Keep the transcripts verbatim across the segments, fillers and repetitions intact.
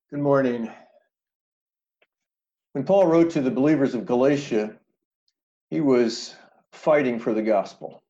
Good morning. When Paul wrote to the believers of Galatia, he was fighting for the gospel.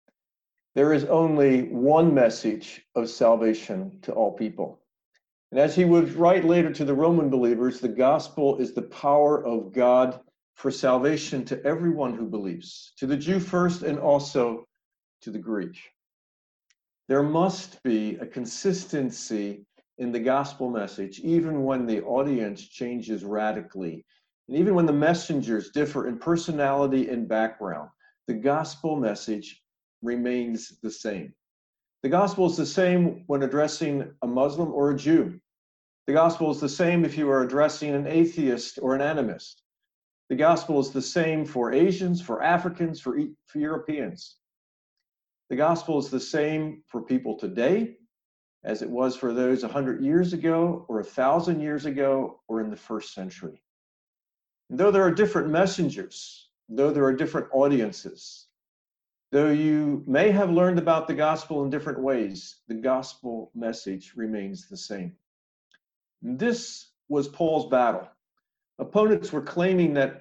There is only one message of salvation to all people. And as he would write later to the Roman believers, the gospel is the power of God for salvation to everyone who believes, to the Jew first and also to the Greek. There must be a consistency in the gospel message, even when the audience changes radically, and even when the messengers differ in personality and background, the gospel message remains the same. The gospel is the same when addressing a Muslim or a Jew. The gospel is the same if you are addressing an atheist or an animist. The gospel is the same for Asians, for Africans, for, for Europeans. The gospel is the same for people today as it was for those one hundred years ago or one thousand years ago or in the first century. And though there are different messengers, though there are different audiences, though you may have learned about the gospel in different ways, the gospel message remains the same. And this was Paul's battle. Opponents were claiming that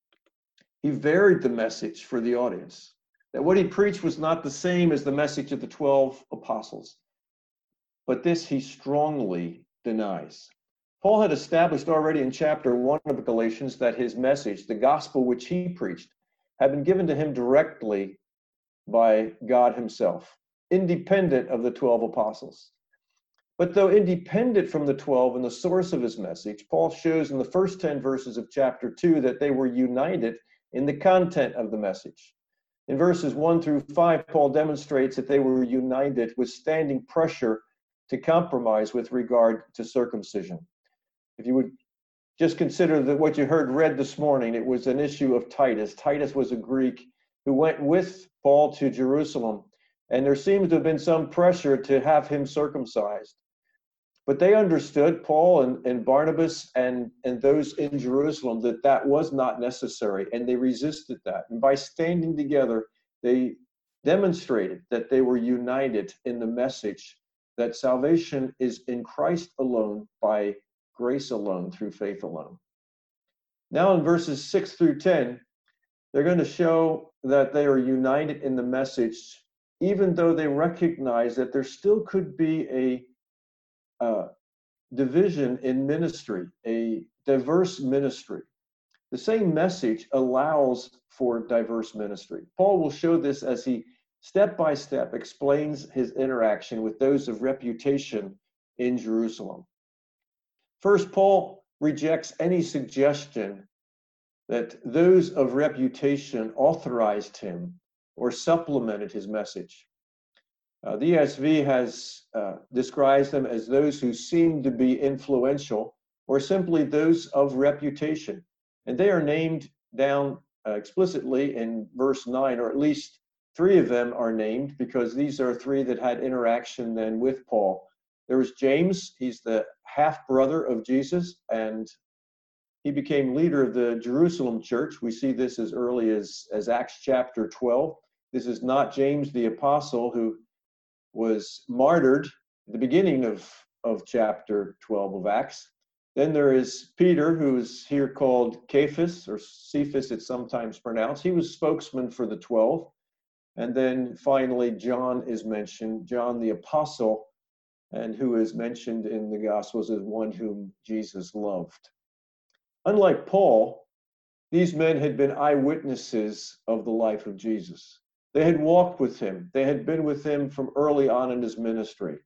he varied the message for the audience, that what he preached was not the same as the message of the twelve apostles. But this he strongly denies. Paul had established already in chapter one of Galatians that his message, the gospel which he preached, had been given to him directly by God himself, independent of the twelve apostles. But though independent from the twelve and the source of his message, Paul shows in the first ten verses of chapter two that they were united in the content of the message. In verses one through five, Paul demonstrates that they were united, withstanding pressure to compromise with regard to circumcision. If you would just consider that what you heard read this morning, it was an issue of Titus. Titus was a Greek who went with Paul to Jerusalem, and there seems to have been some pressure to have him circumcised. But they understood, Paul and, and Barnabas and, and those in Jerusalem, that that was not necessary, and they resisted that. And by standing together, they demonstrated that they were united in the message that salvation is in Christ alone, by grace alone, through faith alone. Now in verses six through ten, they're going to show that they are united in the message, even though they recognize that there still could be a uh, division in ministry, a diverse ministry. The same message allows for diverse ministry. Paul will show this as he step by step explains his interaction with those of reputation in Jerusalem. First, Paul rejects any suggestion that those of reputation authorized him or supplemented his message. Uh, the E S V has uh, describes them as those who seem to be influential or simply those of reputation. And they are named down uh, explicitly in verse nine, or at least three of them are named because these are three that had interaction then with Paul. There was James, he's the half-brother of Jesus, and he became leader of the Jerusalem church. We see this as early as, as Acts chapter twelve. This is not James the apostle who was martyred at the beginning of, of chapter twelve of Acts. Then there is Peter, who is here called Cephas, or Cephas it's sometimes pronounced. He was spokesman for the twelve. And then finally, John is mentioned, John the apostle, and who is mentioned in the Gospels as one whom Jesus loved. Unlike Paul, these men had been eyewitnesses of the life of Jesus. They had walked with him. They had been with him from early on in his ministry.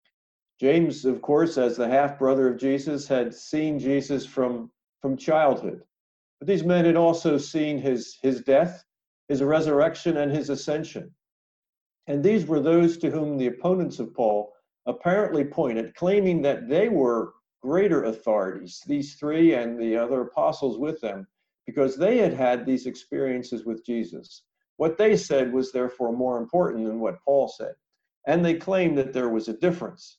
James, of course, as the half-brother of Jesus, had seen Jesus from, from childhood. But these men had also seen his, his death, his resurrection, and his ascension. And these were those to whom the opponents of Paul apparently pointed, claiming that they were greater authorities, these three and the other apostles with them, because they had had these experiences with Jesus. What they said was therefore more important than what Paul said. And they claimed that there was a difference.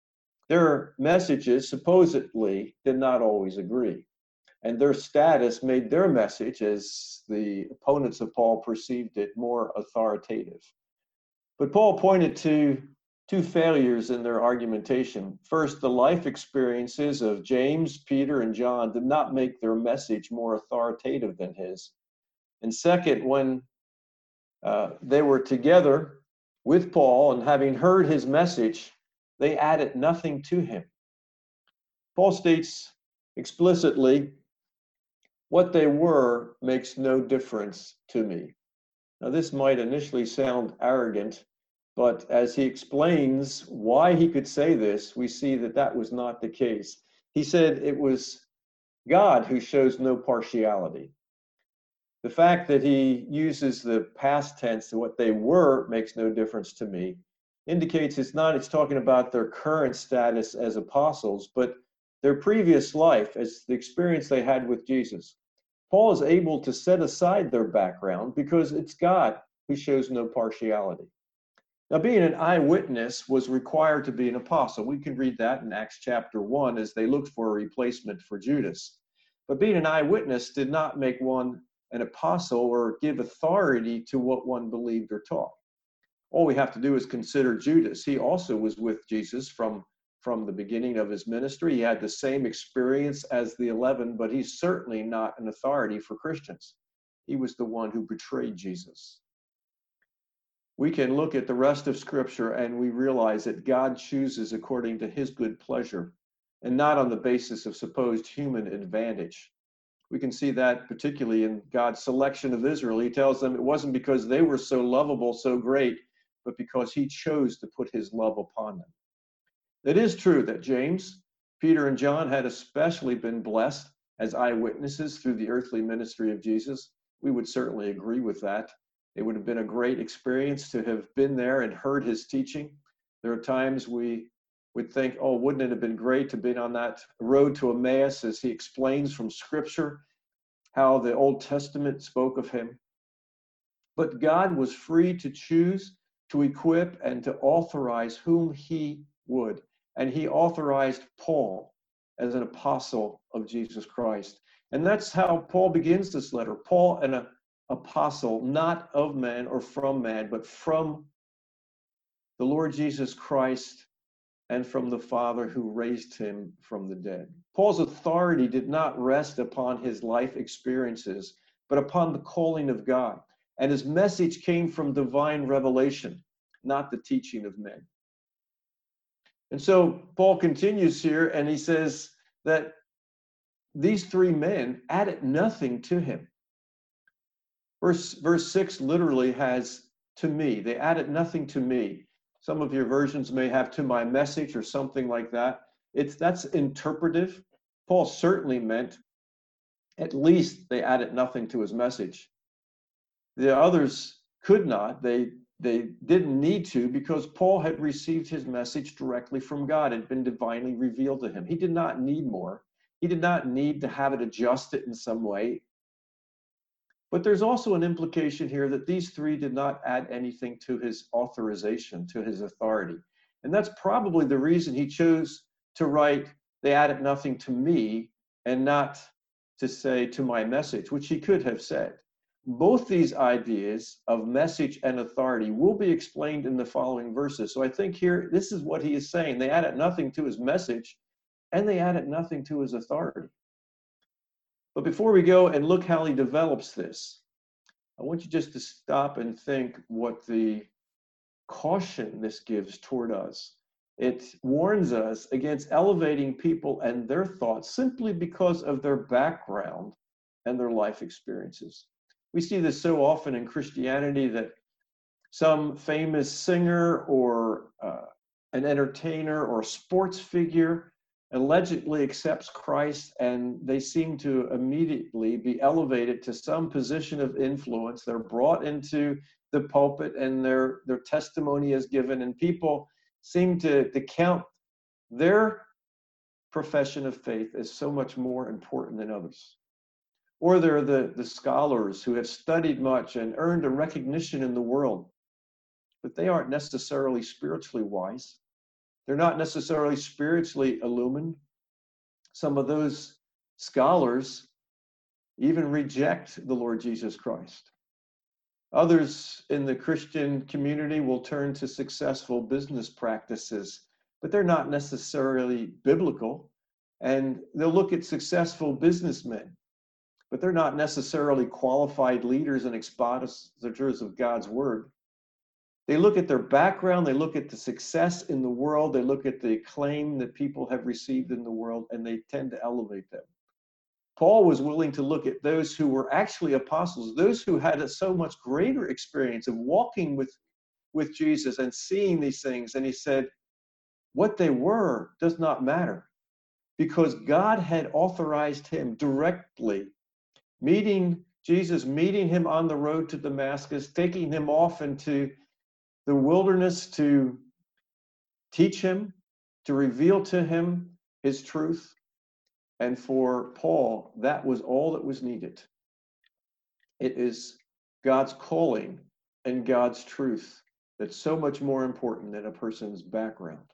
Their messages supposedly did not always agree. And their status made their message, as the opponents of Paul perceived it, more authoritative. But Paul pointed to two failures in their argumentation. First, the life experiences of James, Peter, and John did not make their message more authoritative than his. And second, when uh, they were together with Paul and having heard his message, they added nothing to him. Paul states explicitly, what they were makes no difference to me. Now, this might initially sound arrogant, but as he explains why he could say this, we see that that was not the case. He said it was God who shows no partiality. The fact that he uses the past tense to what they were makes no difference to me indicates it's not, it's talking about their current status as apostles, but their previous life as the experience they had with Jesus. Paul is able to set aside their background because it's God who shows no partiality. Now, being an eyewitness was required to be an apostle. We can read that in Acts chapter one as they looked for a replacement for Judas. But being an eyewitness did not make one an apostle or give authority to what one believed or taught. All we have to do is consider Judas. He also was with Jesus from, from the beginning of his ministry. He had the same experience as the eleven, but he's certainly not an authority for Christians. He was the one who betrayed Jesus. We can look at the rest of Scripture and we realize that God chooses according to his good pleasure and not on the basis of supposed human advantage. We can see that particularly in God's selection of Israel. He tells them it wasn't because they were so lovable, so great, but because he chose to put his love upon them. It is true that James, Peter, and John had especially been blessed as eyewitnesses through the earthly ministry of Jesus. We would certainly agree with that. It would have been a great experience to have been there and heard his teaching. There are times we would think, oh, wouldn't it have been great to have been on that road to Emmaus as he explains from Scripture how the Old Testament spoke of him. But God was free to choose, to equip, and to authorize whom he would. And he authorized Paul as an apostle of Jesus Christ. And that's how Paul begins this letter. Paul, an apostle, not of man or from man, but from the Lord Jesus Christ and from the Father who raised him from the dead. Paul's authority did not rest upon his life experiences, but upon the calling of God. And his message came from divine revelation, not the teaching of men. And so Paul continues here and he says that these three men added nothing to him. Verse, verse six literally has to me. They added nothing to me. Some of your versions may have to my message or something like that. It's that's interpretive. Paul certainly meant at least they added nothing to his message. The others could not. They they didn't need to because Paul had received his message directly from God. It had been divinely revealed to him. He did not need more. He did not need to have it adjusted in some way. But there's also an implication here that these three did not add anything to his authorization, to his authority. And that's probably the reason he chose to write, they added nothing to me, and not to say to my message, which he could have said. Both these ideas of message and authority will be explained in the following verses. So I think here, this is what he is saying. They added nothing to his message, and they added nothing to his authority. But before we go and look how he develops this, I want you just to stop and think what the caution this gives toward us. It warns us against elevating people and their thoughts simply because of their background and their life experiences. We see this so often in Christianity that some famous singer or uh, an entertainer or sports figure allegedly accepts Christ, and they seem to immediately be elevated to some position of influence. They're brought into the pulpit and their, their testimony is given, and people seem to, to count their profession of faith as so much more important than others. Or they're the, the scholars who have studied much and earned a recognition in the world, but they aren't necessarily spiritually wise. They're not necessarily spiritually illumined. Some of those scholars even reject the Lord Jesus Christ. Others in the Christian community will turn to successful business practices, but they're not necessarily biblical. And they'll look at successful businessmen, but they're not necessarily qualified leaders and expositors of God's word. They look at their background, they look at the success in the world, they look at the acclaim that people have received in the world, and they tend to elevate them. Paul was willing to look at those who were actually apostles, those who had a so much greater experience of walking with, with Jesus and seeing these things. And he said, what they were does not matter, because God had authorized him directly, meeting Jesus, meeting him on the road to Damascus, taking him off into the wilderness to teach him, to reveal to him his truth. And for Paul, that was all that was needed. It is God's calling and God's truth that's so much more important than a person's background.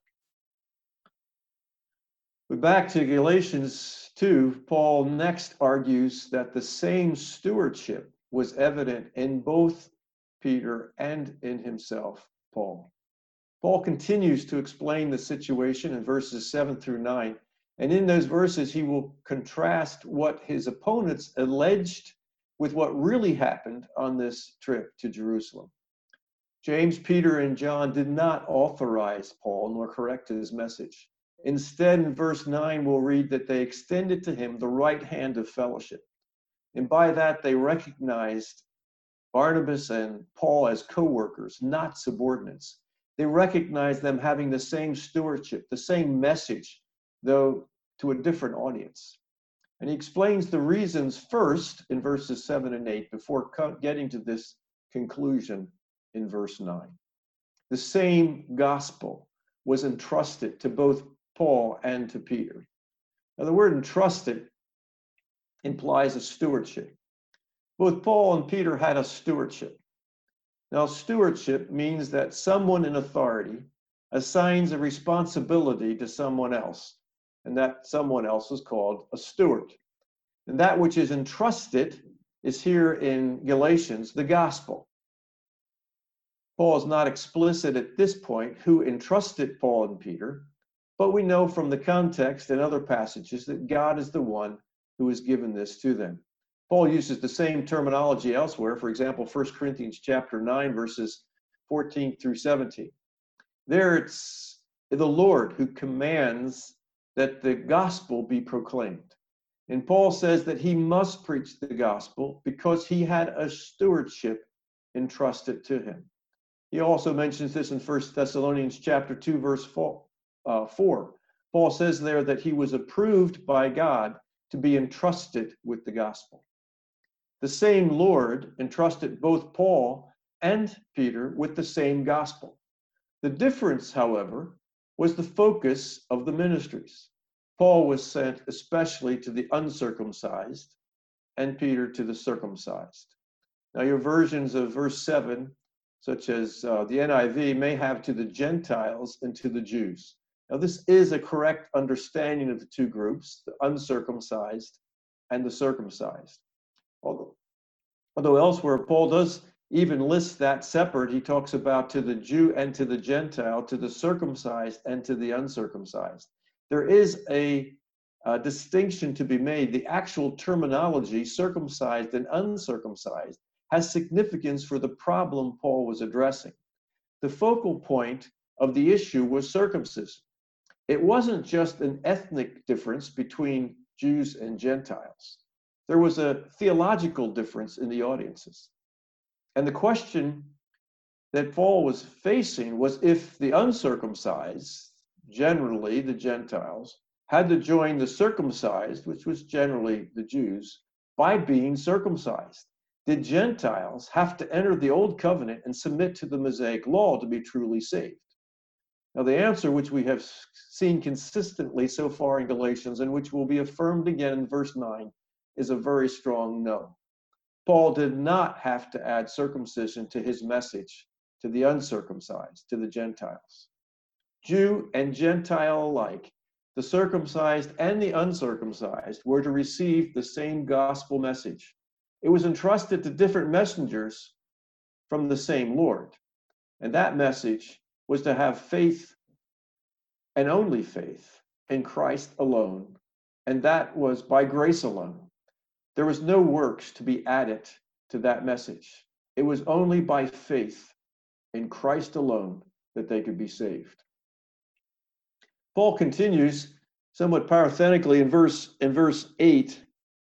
But back to Galatians two, Paul next argues that the same stewardship was evident in both Peter and in himself, Paul. Paul continues to explain the situation in verses seven through nine. And in those verses, he will contrast what his opponents alleged with what really happened on this trip to Jerusalem. James, Peter, and John did not authorize Paul nor correct his message. Instead, in verse nine, we'll read that they extended to him the right hand of fellowship. And by that, they recognized Barnabas and Paul as co-workers, not subordinates. They recognized them having the same stewardship, the same message, though to a different audience. And he explains the reasons first in verses seven and eight before getting to this conclusion in verse nine. The same gospel was entrusted to both Paul and to Peter. Now, the word entrusted implies a stewardship. Both Paul and Peter had a stewardship. Now, stewardship means that someone in authority assigns a responsibility to someone else, and that someone else is called a steward. And that which is entrusted is here in Galatians, the gospel. Paul is not explicit at this point who entrusted Paul and Peter, but we know from the context and other passages that God is the one who has given this to them. Paul uses the same terminology elsewhere. For example, First Corinthians chapter nine, verses fourteen through seventeen. There it's the Lord who commands that the gospel be proclaimed. And Paul says that he must preach the gospel because he had a stewardship entrusted to him. He also mentions this in First Thessalonians chapter two, verse four. Uh, four. Paul says there that he was approved by God to be entrusted with the gospel. The same Lord entrusted both Paul and Peter with the same gospel. The difference, however, was the focus of the ministries. Paul was sent especially to the uncircumcised, and Peter to the circumcised. Now, your versions of verse seven, such as uh, the N I V, may have to the Gentiles and to the Jews. Now, this is a correct understanding of the two groups, the uncircumcised and the circumcised. Although, although elsewhere, Paul does even list that separate. He talks about to the Jew and to the Gentile, to the circumcised and to the uncircumcised. There is a, a distinction to be made. The actual terminology, circumcised and uncircumcised, has significance for the problem Paul was addressing. The focal point of the issue was circumcision. It wasn't just an ethnic difference between Jews and Gentiles. There was a theological difference in the audiences. And the question that Paul was facing was if the uncircumcised, generally the Gentiles, had to join the circumcised, which was generally the Jews, by being circumcised. Did Gentiles have to enter the old covenant and submit to the Mosaic law to be truly saved? Now, the answer, which we have seen consistently so far in Galatians, and which will be affirmed again in verse nine, is a very strong no. Paul did not have to add circumcision to his message to the uncircumcised, to the Gentiles. Jew and Gentile alike, the circumcised and the uncircumcised, were to receive the same gospel message. It was entrusted to different messengers, from the same Lord. And that message was to have faith and only faith in Christ alone. And that was by grace alone. There was no works to be added to that message. It was only by faith in Christ alone that they could be saved. Paul continues somewhat parenthetically in verse, in verse eight,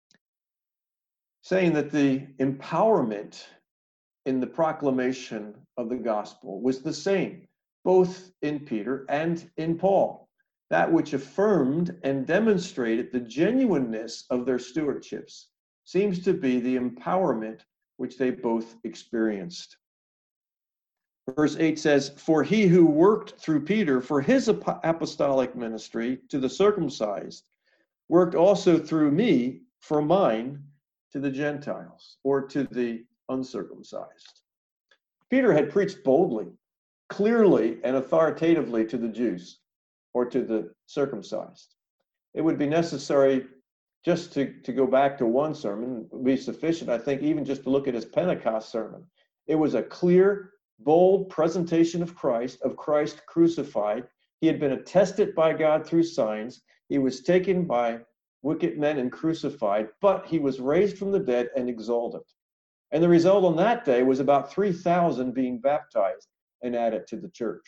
saying that the empowerment in the proclamation of the gospel was the same, both in Peter and in Paul. That which affirmed and demonstrated the genuineness of their stewardships seems to be the empowerment which they both experienced. Verse eight says, "For he who worked through Peter for his apostolic ministry to the circumcised, worked also through me for mine to the Gentiles," or to the uncircumcised. Peter had preached boldly, clearly, and authoritatively to the Jews, or to the circumcised. It would be necessary just to, to go back to one sermon, would be sufficient, I think, even just to look at his Pentecost sermon. It was a clear, bold presentation of Christ, of Christ crucified. He had been attested by God through signs. He was taken by wicked men and crucified, but he was raised from the dead and exalted. And the result on that day was about three thousand being baptized and added to the church.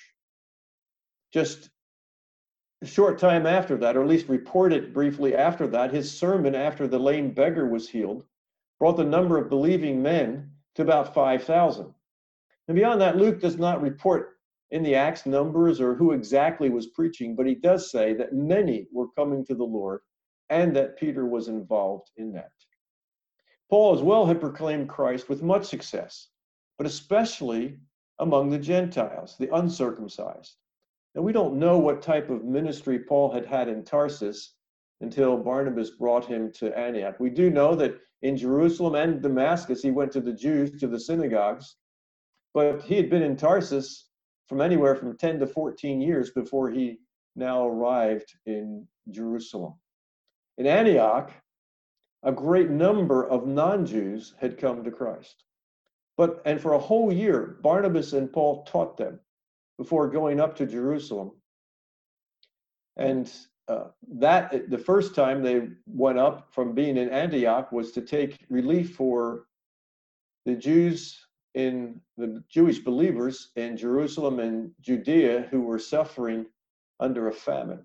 Just a short time after that, or at least reported briefly after that, his sermon after the lame beggar was healed brought the number of believing men to about five thousand. And beyond that, Luke does not report in the Acts numbers or who exactly was preaching, but he does say that many were coming to the Lord and that Peter was involved in that. Paul as well had proclaimed Christ with much success, but especially among the Gentiles, the uncircumcised. And we don't know what type of ministry Paul had had in Tarsus until Barnabas brought him to Antioch. We do know that in Jerusalem and Damascus, he went to the Jews, to the synagogues, but he had been in Tarsus from anywhere from ten to fourteen years before he now arrived in Jerusalem. In Antioch, a great number of non-Jews had come to Christ. But, and for a whole year, Barnabas and Paul taught them before going up to Jerusalem. And uh, that, the first time they went up from being in Antioch was to take relief for the Jews in the Jewish believers in Jerusalem and Judea who were suffering under a famine.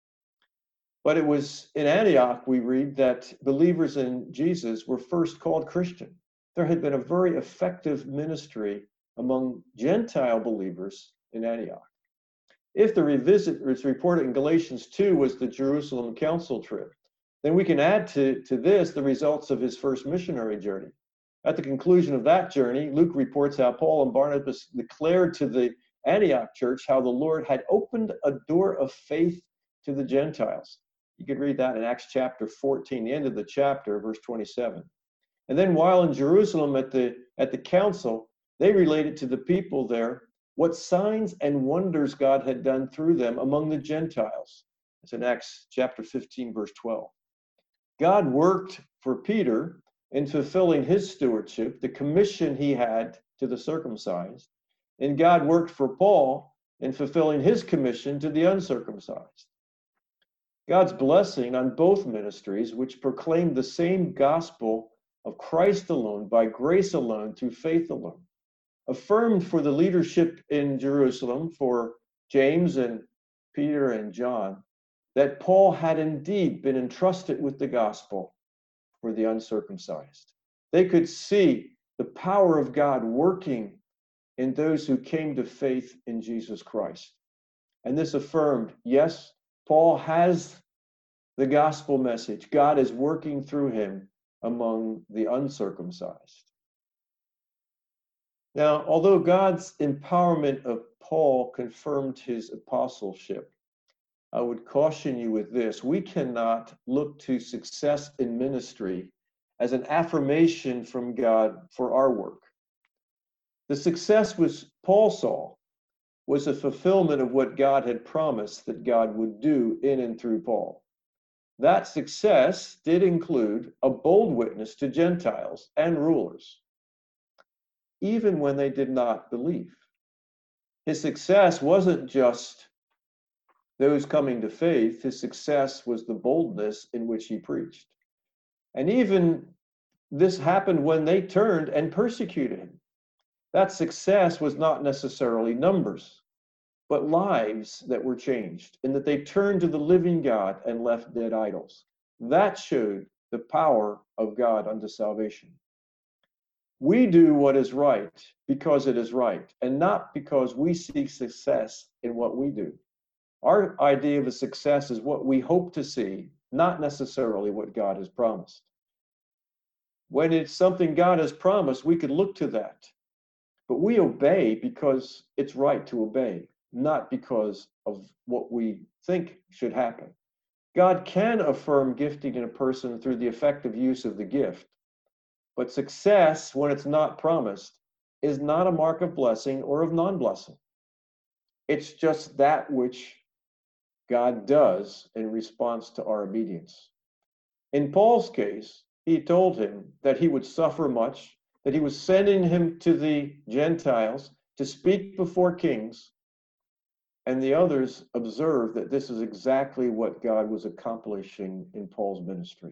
But it was in Antioch, we read, that believers in Jesus were first called Christian. There had been a very effective ministry among Gentile believers in Antioch. If the revisit is reported in Galatians two was the Jerusalem council trip, then we can add to, to this the results of his first missionary journey. At the conclusion of that journey, Luke reports how Paul and Barnabas declared to the Antioch church how the Lord had opened a door of faith to the Gentiles. You could read that in Acts chapter fourteen, the end of the chapter, verse twenty-seven. And then while in Jerusalem at the, at the council, they related to the people there what signs and wonders God had done through them among the Gentiles. It's in Acts chapter fifteen, verse twelve. God worked for Peter in fulfilling his stewardship, the commission he had to the circumcised, and God worked for Paul in fulfilling his commission to the uncircumcised. God's blessing on both ministries, which proclaimed the same gospel of Christ alone, by grace alone, through faith alone, affirmed for the leadership in Jerusalem, for James and Peter and John, that Paul had indeed been entrusted with the gospel for the uncircumcised. They could see the power of God working in those who came to faith in Jesus Christ. And this affirmed, yes, Paul has the gospel message. God is working through him among the uncircumcised. Now, although God's empowerment of Paul confirmed his apostleship, I would caution you with this: we cannot look to success in ministry as an affirmation from God for our work. The success was Paul saw was a fulfillment of what God had promised that God would do in and through Paul. That success did include a bold witness to Gentiles and rulers. even when they did not believe. His success wasn't just those coming to faith. His success was the boldness in which he preached. And even this happened when they turned and persecuted him. That success was not necessarily numbers, but lives that were changed, and that they turned to the living God and left dead idols. That showed the power of God unto salvation. We do what is right because it is right, and not because we seek success in what we do. Our idea of a success is what we hope to see, not necessarily what God has promised. When it's something God has promised, we can look to that. But we obey because it's right to obey, not because of what we think should happen. God can affirm gifting in a person through the effective use of the gift. But success, when it's not promised, is not a mark of blessing or of non-blessing. It's just that which God does in response to our obedience. In Paul's case, he told him that he would suffer much, that he was sending him to the Gentiles to speak before kings, and the others observed that this is exactly what God was accomplishing in Paul's ministry.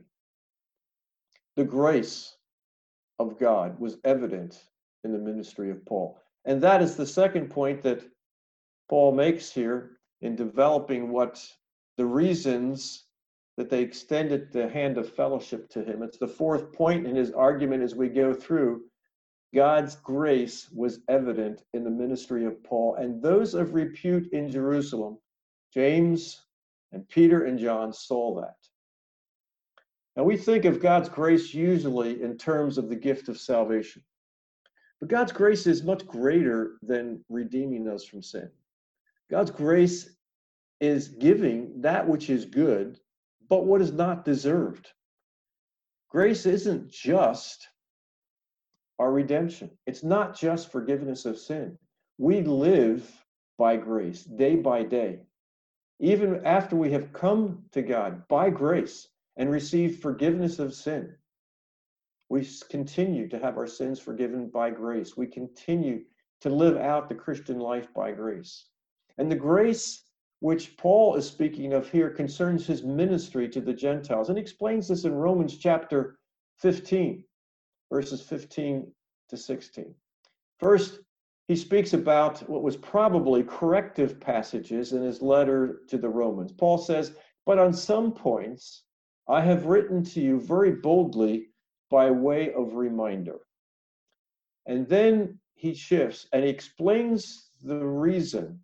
The grace of God was evident in the ministry of Paul. And that is the second point that Paul makes here in developing what the reasons that they extended the hand of fellowship to him. It's the fourth point in his argument as we go through. God's grace was evident in the ministry of Paul, and those of repute in Jerusalem, James and Peter and John, saw that. Now, we think of God's grace usually in terms of the gift of salvation. But God's grace is much greater than redeeming us from sin. God's grace is giving that which is good, but what is not deserved. Grace isn't just our redemption. It's not just forgiveness of sin. We live by grace, day by day. Even after we have come to God by grace and received forgiveness of sin, we continue to have our sins forgiven by grace. We continue to live out the Christian life by grace. And the grace which Paul is speaking of here concerns his ministry to the Gentiles. And he explains this in Romans chapter fifteen, verses fifteen to sixteen. First, he speaks about what was probably corrective passages in his letter to the Romans. Paul says, "But on some points I have written to you very boldly by way of reminder." And then he shifts and he explains the reason.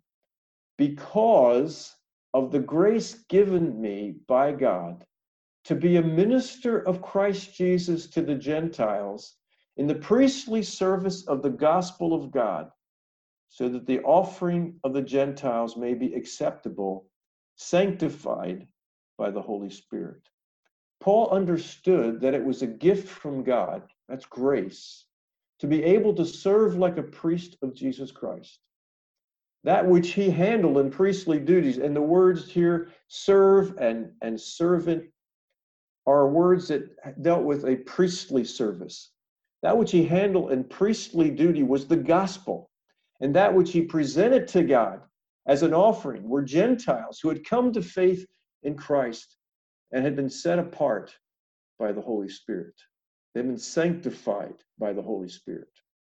Because of the grace given me by God to be a minister of Christ Jesus to the Gentiles in the priestly service of the gospel of God, so that the offering of the Gentiles may be acceptable, sanctified by the Holy Spirit. Paul understood that it was a gift from God, that's grace, to be able to serve like a priest of Jesus Christ. That which he handled in priestly duties, and the words here, serve and, and servant, are words that dealt with a priestly service. That which he handled in priestly duty was the gospel, and that which he presented to God as an offering were Gentiles who had come to faith in Christ and had been set apart by the Holy Spirit. They've been sanctified by the Holy Spirit.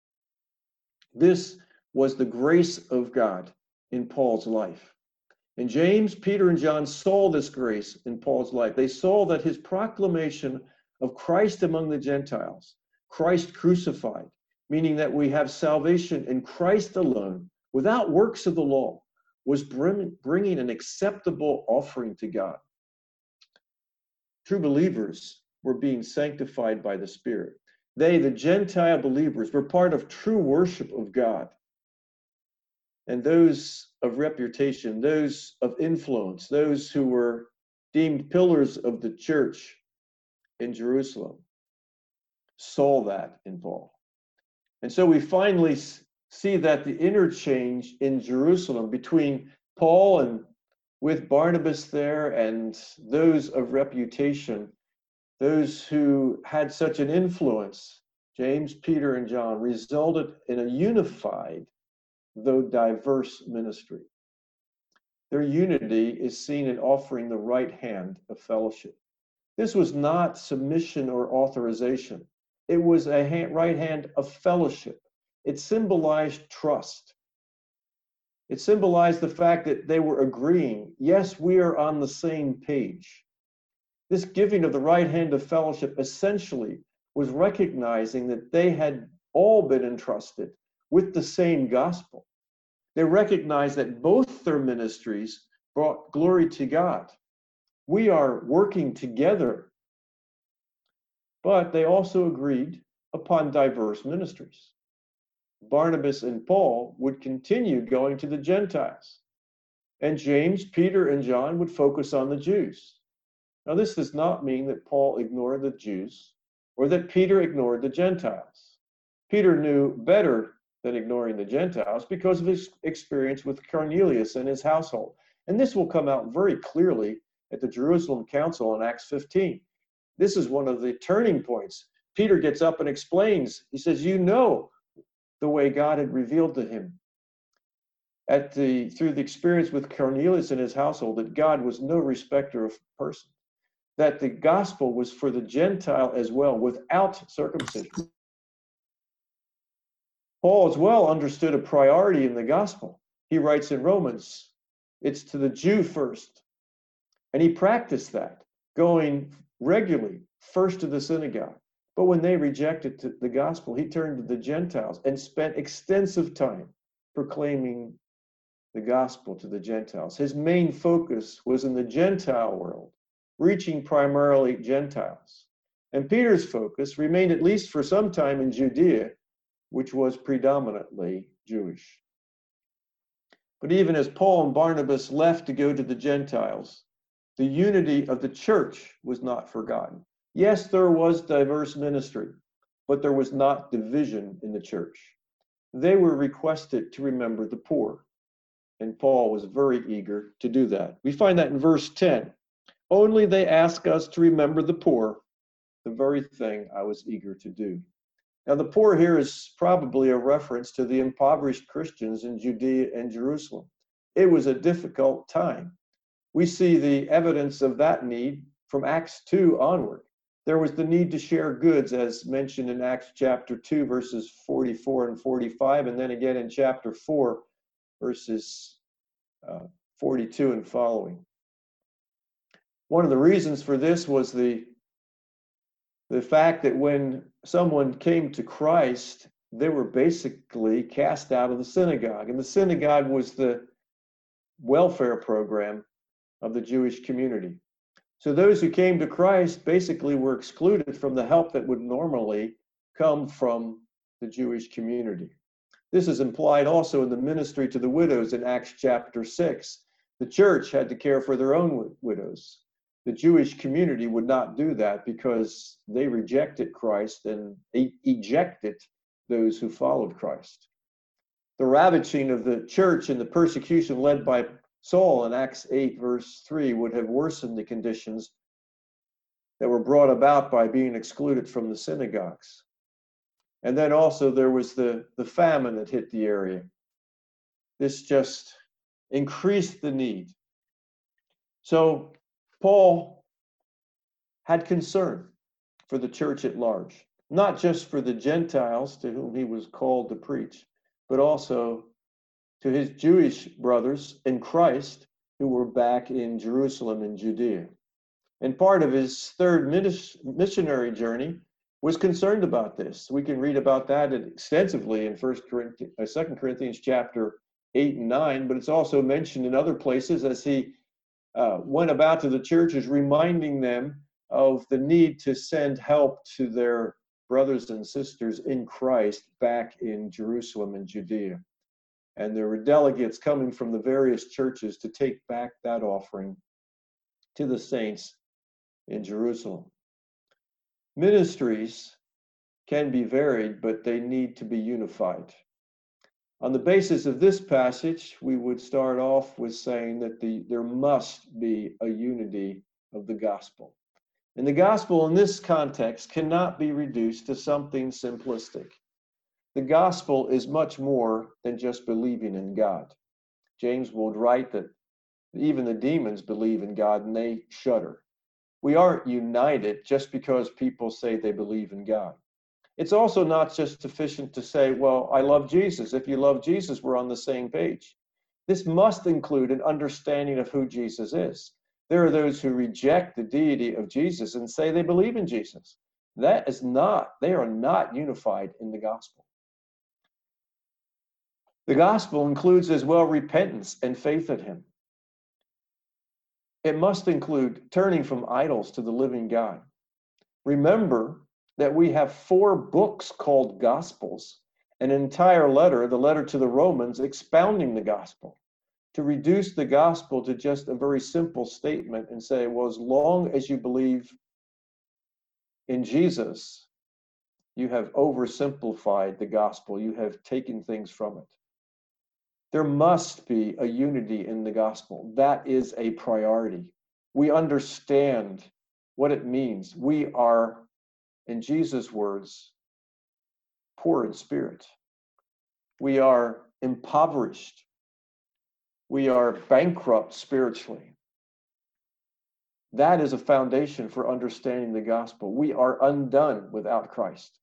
This was the grace of God in Paul's life. And James, Peter, and John saw this grace in Paul's life. They saw that his proclamation of Christ among the Gentiles, Christ crucified, meaning that we have salvation in Christ alone, without works of the law, was bringing an acceptable offering to God. True believers were being sanctified by the Spirit. They, the Gentile believers, were part of true worship of God. And those of reputation, those of influence, those who were deemed pillars of the church in Jerusalem, saw that in Paul. And so we finally see that the interchange in Jerusalem between Paul and with Barnabas there and those of reputation, those who had such an influence, James, Peter, and John, resulted in a unified, though diverse ministry. Their unity is seen in offering the right hand of fellowship. This was not submission or authorization. It was a hand, right hand of fellowship. It symbolized trust. It symbolized the fact that they were agreeing, yes, we are on the same page. This giving of the right hand of fellowship essentially was recognizing that they had all been entrusted with the same gospel. They recognized that both their ministries brought glory to God. We are working together. But they also agreed upon diverse ministries. Barnabas and Paul would continue going to the Gentiles, and James, Peter, and John would focus on the Jews. Now, this does not mean that Paul ignored the Jews or that Peter ignored the Gentiles. Peter knew better than ignoring the Gentiles because of his experience with Cornelius and his household. And this will come out very clearly at the Jerusalem Council in Acts fifteen. This is one of the turning points. Peter gets up and explains. He says, you know the way God had revealed to him at the through the experience with Cornelius and his household, that God was no respecter of person, that the gospel was for the Gentile as well, without circumcision. Paul as well understood a priority in the gospel. He writes in Romans, it's to the Jew first. And he practiced that, going regularly first to the synagogue. But when they rejected the gospel, he turned to the Gentiles and spent extensive time proclaiming the gospel to the Gentiles. His main focus was in the Gentile world, reaching primarily Gentiles. And Peter's focus remained, at least for some time, in Judea, which was predominantly Jewish. But even as Paul and Barnabas left to go to the Gentiles, the unity of the church was not forgotten. Yes, there was diverse ministry, but there was not division in the church. They were requested to remember the poor, and Paul was very eager to do that. We find that in verse ten. Only they ask us to remember the poor, the very thing I was eager to do. Now, the poor here is probably a reference to the impoverished Christians in Judea and Jerusalem. It was a difficult time. We see the evidence of that need from Acts two onward. There was the need to share goods, as mentioned in Acts chapter two, verses forty-four and forty-five, and then again in chapter four, verses uh, forty-two and following. One of the reasons for this was the, the fact that when someone came to Christ, they were basically cast out of the synagogue. And the synagogue was the welfare program of the Jewish community. So those who came to Christ basically were excluded from the help that would normally come from the Jewish community. This is implied also in the ministry to the widows in Acts chapter six. The church had to care for their own widows. The Jewish community would not do that because they rejected Christ and ejected those who followed Christ. The ravaging of the church and the persecution led by Saul in Acts eight, verse three, would have worsened the conditions that were brought about by being excluded from the synagogues. And then also there was the, the famine that hit the area. This just increased the need. So Paul had concern for the church at large, not just for the Gentiles to whom he was called to preach, but also to his Jewish brothers in Christ who were back in Jerusalem and Judea. And part of his third missionary journey was concerned about this. We can read about that extensively in First Corinthians, Second Corinthians chapter eight and nine, but it's also mentioned in other places as he uh, went about to the churches, reminding them of the need to send help to their brothers and sisters in Christ back in Jerusalem and Judea. And there were delegates coming from the various churches to take back that offering to the saints in Jerusalem. Ministries can be varied, but they need to be unified. On the basis of this passage, we would start off with saying that the, there must be a unity of the gospel. And the gospel in this context cannot be reduced to something simplistic. The gospel is much more than just believing in God. James would write that even the demons believe in God and they shudder. We aren't united just because people say they believe in God. It's also not just sufficient to say, well, I love Jesus. If you love Jesus, we're on the same page. This must include an understanding of who Jesus is. There are those who reject the deity of Jesus and say they believe in Jesus. That is not, they are not unified in the gospel. The gospel includes as well repentance and faith in him. It must include turning from idols to the living God. Remember that we have four books called Gospels, an entire letter, the letter to the Romans, expounding the gospel. To reduce the gospel to just a very simple statement and say, well, as long as you believe in Jesus, you have oversimplified the gospel. You have taken things from it. There must be a unity in the gospel. That is a priority. We understand what it means. We are, in Jesus' words, poor in spirit. We are impoverished. We are bankrupt spiritually. That is a foundation for understanding the gospel. We are undone without Christ.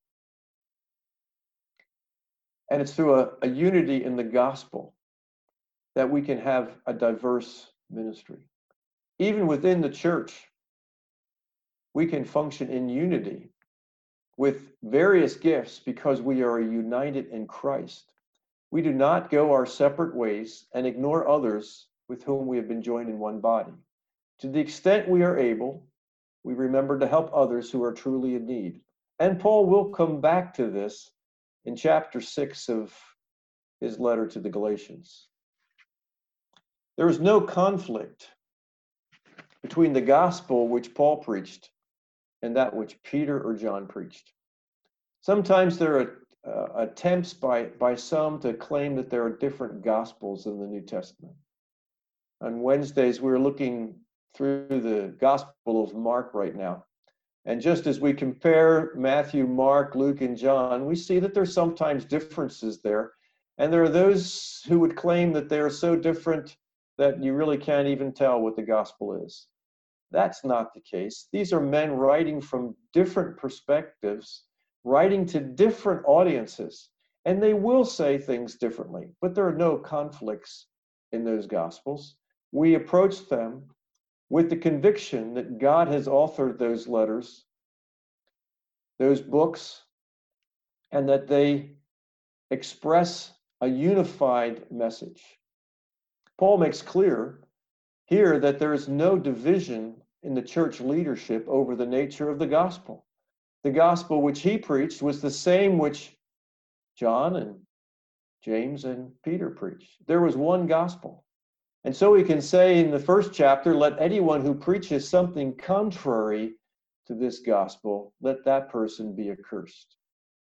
And it's through a, a unity in the gospel that we can have a diverse ministry. Even within the church, we can function in unity with various gifts because we are united in Christ. We do not go our separate ways and ignore others with whom we have been joined in one body. To the extent we are able, we remember to help others who are truly in need. And Paul will come back to this in chapter six of his letter to the Galatians. There is no conflict between the gospel which Paul preached and that which Peter or John preached. Sometimes there are uh, attempts by, by some to claim that there are different gospels in the New Testament. On Wednesdays, we're looking through the Gospel of Mark right now. And just as we compare Matthew, Mark, Luke, and John, we see that there's sometimes differences there. And there are those who would claim that they are so different that you really can't even tell what the gospel is. That's not the case. These are men writing from different perspectives, writing to different audiences, and they will say things differently, but there are no conflicts in those gospels. We approach them with the conviction that God has authored those letters, those books, and that they express a unified message. Paul makes clear here that there is no division in the church leadership over the nature of the gospel. The gospel which he preached was the same which John and James and Peter preached. There was one gospel. And so we can say in the first chapter, let anyone who preaches something contrary to this gospel, let that person be accursed.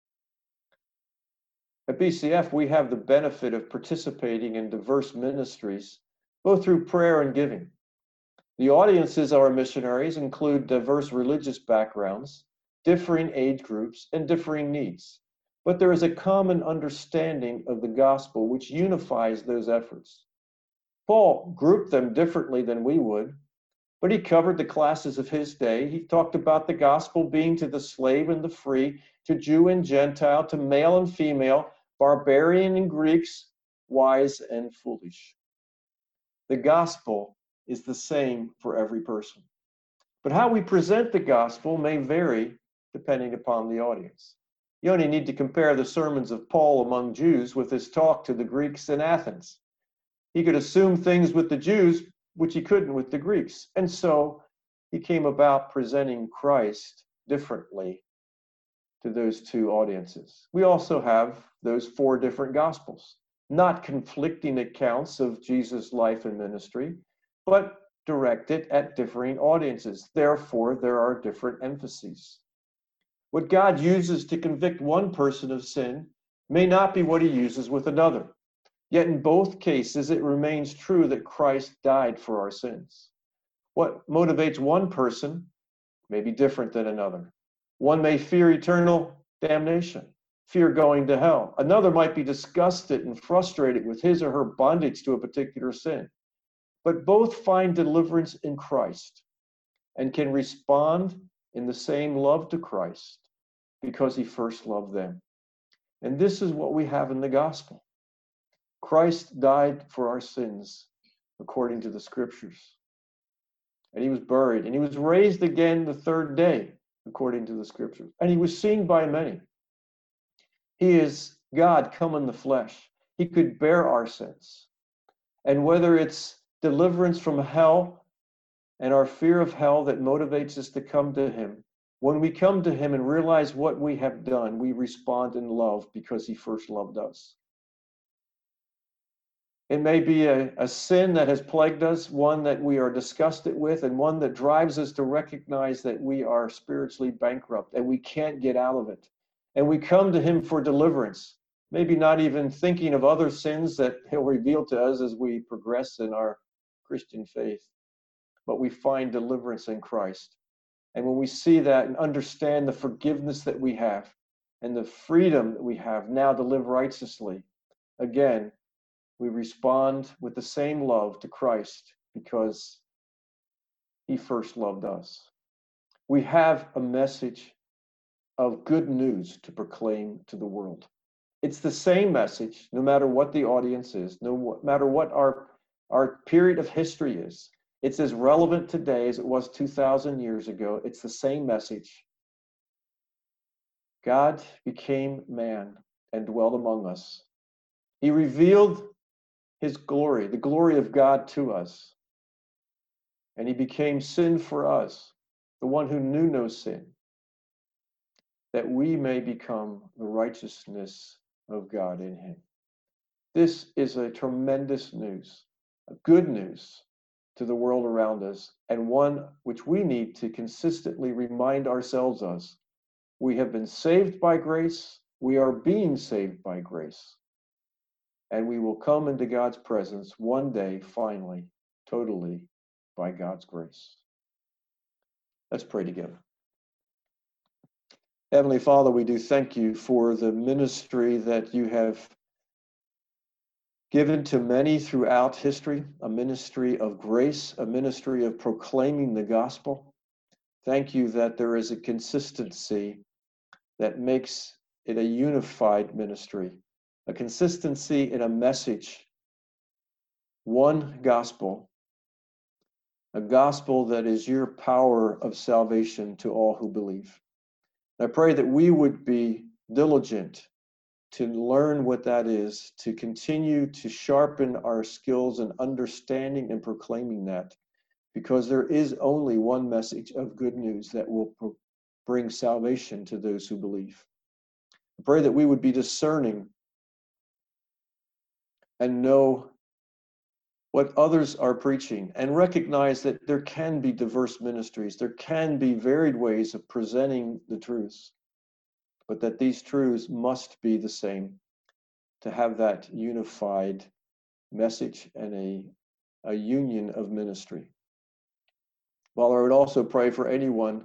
At B C F, we have the benefit of participating in diverse ministries, both through prayer and giving. The audiences of our missionaries include diverse religious backgrounds, differing age groups, and differing needs. But there is a common understanding of the gospel which unifies those efforts. Paul grouped them differently than we would, but he covered the classes of his day. He talked about the gospel being to the slave and the free, to Jew and Gentile, to male and female, barbarian and Greeks, wise and foolish. The gospel is the same for every person. But how we present the gospel may vary depending upon the audience. You only need to compare the sermons of Paul among Jews with his talk to the Greeks in Athens. He could assume things with the Jews which he couldn't with the Greeks. And so he came about presenting Christ differently to those two audiences. We also have those four different gospels, not conflicting accounts of Jesus' life and ministry, but directed at differing audiences. Therefore, there are different emphases. What God uses to convict one person of sin may not be what he uses with another. Yet in both cases, it remains true that Christ died for our sins. What motivates one person may be different than another. One may fear eternal damnation, fear going to hell. Another might be disgusted and frustrated with his or her bondage to a particular sin. But both find deliverance in Christ and can respond in the same love to Christ because he first loved them. And this is what we have in the gospel. Christ died for our sins according to the scriptures. And he was buried, and he was raised again the third day according to the scriptures. And he was seen by many. He is God come in the flesh. He could bear our sins. And whether it's deliverance from hell and our fear of hell that motivates us to come to him, when we come to him and realize what we have done, we respond in love because he first loved us. It may be a, a sin that has plagued us, one that we are disgusted with, and one that drives us to recognize that we are spiritually bankrupt and we can't get out of it. And we come to him for deliverance, maybe not even thinking of other sins that he'll reveal to us as we progress in our Christian faith. But we find deliverance in Christ. And when we see that and understand the forgiveness that we have and the freedom that we have now to live righteously, again, we respond with the same love to Christ because he first loved us. We have a message of good news to proclaim to the world. It's the same message, no matter what the audience is, no matter what our, our period of history is. It's as relevant today as it was two thousand years ago. It's the same message. God became man and dwelt among us. He revealed his glory, the glory of God to us. And he became sin for us, the one who knew no sin, that we may become the righteousness of God in him. This is a tremendous news, a good news to the world around us, and one which we need to consistently remind ourselves of. We have been saved by grace. We are being saved by grace. And we will come into God's presence one day, finally, totally, by God's grace. Let's pray together. Heavenly Father, we do thank you for the ministry that you have given to many throughout history, a ministry of grace, a ministry of proclaiming the gospel. Thank you that there is a consistency that makes it a unified ministry, a consistency in a message, one gospel, a gospel that is your power of salvation to all who believe. I pray that we would be diligent to learn what that is, to continue to sharpen our skills in understanding and proclaiming that, because there is only one message of good news that will pro- bring salvation to those who believe. I pray that we would be discerning and know what others are preaching and recognize that there can be diverse ministries, there can be varied ways of presenting the truths, but that these truths must be the same, to have that unified message and a, a union of ministry. Father, I would also pray for anyone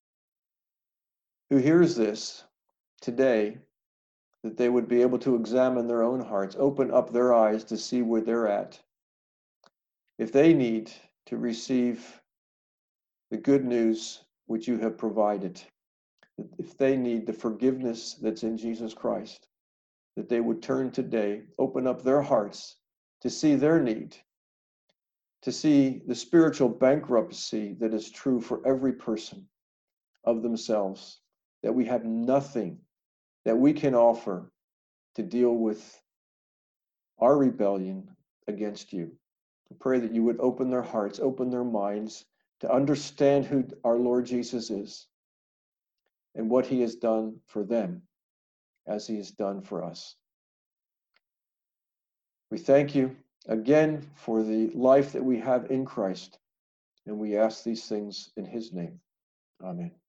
who hears this today, that they would be able to examine their own hearts, open up their eyes to see where they're at. If they need to receive the good news which you have provided, if they need the forgiveness that's in Jesus Christ, that they would turn today, open up their hearts to see their need, to see the spiritual bankruptcy that is true for every person of themselves, that we have nothing that we can offer to deal with our rebellion against you. I pray that you would open their hearts, open their minds to understand who our Lord Jesus is and what he has done for them as he has done for us. We thank you again for the life that we have in Christ, and we ask these things in his name. Amen.